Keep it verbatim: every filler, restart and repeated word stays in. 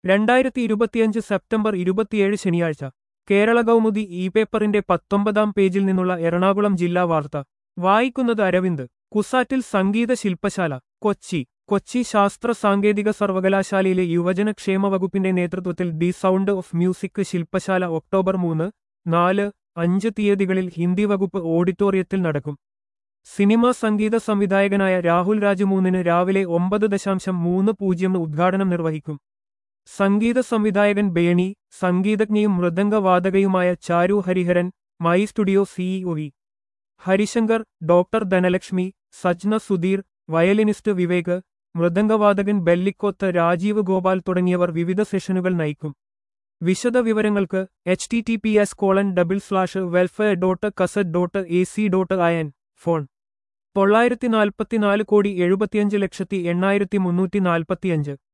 രണ്ടായിരത്തി ഇരുപത്തിയഞ്ച് സെപ്റ്റംബർ ഇരുപത്തിയേഴ് ശനിയാഴ്ച കേരള കൗമുദി ഇ പേപ്പറിന്റെ പത്തൊമ്പതാം പേജിൽ നിന്നുള്ള എറണാകുളം ജില്ലാ വാർത്ത വായിക്കുന്നത് അരവിന്ദ്. കുസാറ്റിൽ സംഗീത ശില്പശാല. കൊച്ചി കൊച്ചി ശാസ്ത്ര സാങ്കേതിക സർവകലാശാലയിലെ യുവജന ക്ഷേമ വകുപ്പിന്റെ നേതൃത്വത്തിൽ ദി സൗണ്ട് ഓഫ് മ്യൂസിക് ശില്പശാല ഒക്ടോബർ മൂന്ന്, നാല്, അഞ്ച് തീയതികളിൽ ഹിന്ദി വകുപ്പ് ഓഡിറ്റോറിയത്തിൽ നടക്കും. സിനിമാ സംഗീത സംവിധായകനായ രാഹുൽ രാജ് മൂന്നിന് രാവിലെ ഒമ്പത് ദശാംശം മൂന്ന് പൂജ്യം ഉദ്ഘാടനം നിർവഹിക്കും. സംഗീത സംവിധായകൻ ബേണി, സംഗീതജ്ഞയും മൃദംഗവാദകയുമായ Charu Hariharan, my studio CEO V Harishankar, doctor Dhanalakshmi, Sajna Sudheer, violinist Vivek, മൃദംഗവാദകൻ ബെല്ലിക്കോത്ത് രാജീവ് ഗോപാൽ തുടങ്ങിയവർ വിവിധ സെഷനുകൾ നയിക്കും. വിശദ വിവരങ്ങൾക്ക് H T T P S colon double slash welfare dot കസറ്റ് dot A C dot I N. Phone തൊള്ളായിരത്തി നാൽപ്പത്തിനാല് കോടി എഴുപത്തിയഞ്ച് ലക്ഷത്തി എണ്ണായിരത്തി മുന്നൂറ്റി നാൽപ്പത്തിയഞ്ച്.